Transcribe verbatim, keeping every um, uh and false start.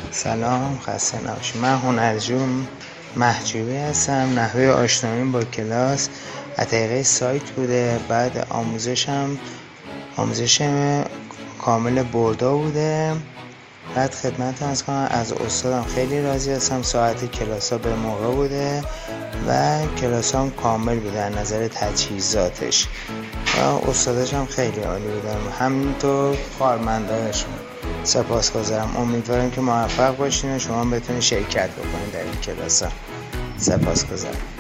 سلام، خسته نباشید. من هنرجو محجوبی هستم. نحوه آشناییم با کلاس از طریق سایت بوده. بعد آموزشم آموزش کامل بردا بوده. بعد خدمت از کنم از استادم خیلی راضی هستم. ساعت کلاس ها به موقع بوده و کلاس هم کامل بوده از نظر تجهیزاتش و استادش هم خیلی عالی بودن، همینطور کارمندانشون. سپاسگزارم. امیدوارم که موفق باشین و شما بتونید شرکت بکنید در این کلاس ها. سپاسگزارم.